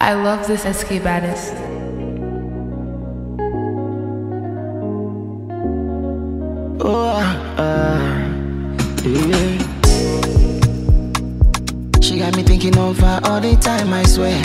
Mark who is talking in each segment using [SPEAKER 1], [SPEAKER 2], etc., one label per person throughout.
[SPEAKER 1] I love this SK Baddest.
[SPEAKER 2] Oh, yeah. She got me thinking of her all the time, I swear.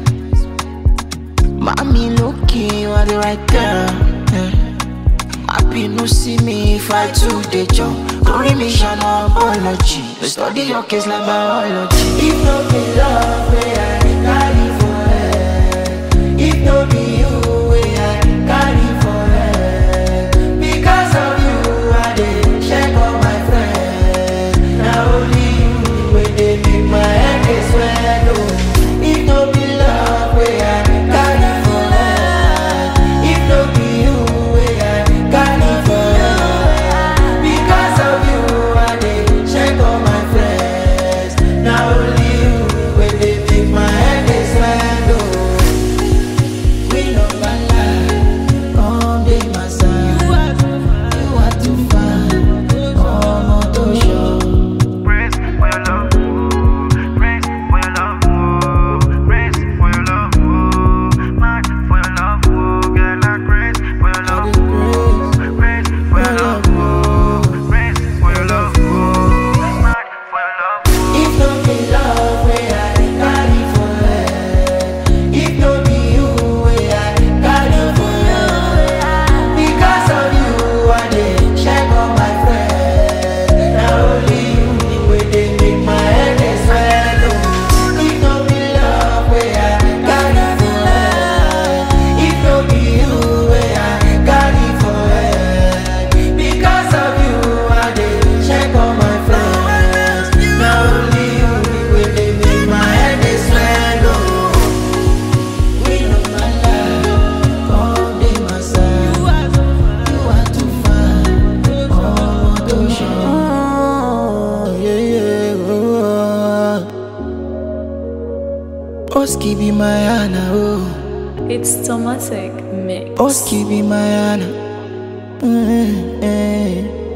[SPEAKER 2] Mommy, looking, you are the right girl. Yeah. Happy no see me if I do the job. Don't remission or apology. Study your case like biology. If no be love, where I carry for her. If no be you, where I carry for her. Because of you, I did check on my friends. Now only you, where they make my head is swell. If no be love, where I carry for her. If no be you, where I carry for her. Because of you, I did check on my friends. Now only you, where they make my head is swell. We know my life, come be my side. You are too fine, come on to show.
[SPEAKER 3] Praise for your love, praise for your love, praise for your love, mad for your love, girl, I praise for your love, praise for your love, praise for your love, mad for your love.
[SPEAKER 2] If no be love, where I carry for her. If no be you, where I carry for her. Because of you, I did check on my friends. Now only you, where they make my head is swell. If no be love, where I carry for her. If no be you, where I carry for her. Because of you, I did check on my friends. Now only you, where they make my head is swell. We know my life, come be my side. You are too fine, come on to show. Yeah. Oski be my Anna, oh.
[SPEAKER 1] It's Tomatic Mix.
[SPEAKER 2] Oski be my Anna.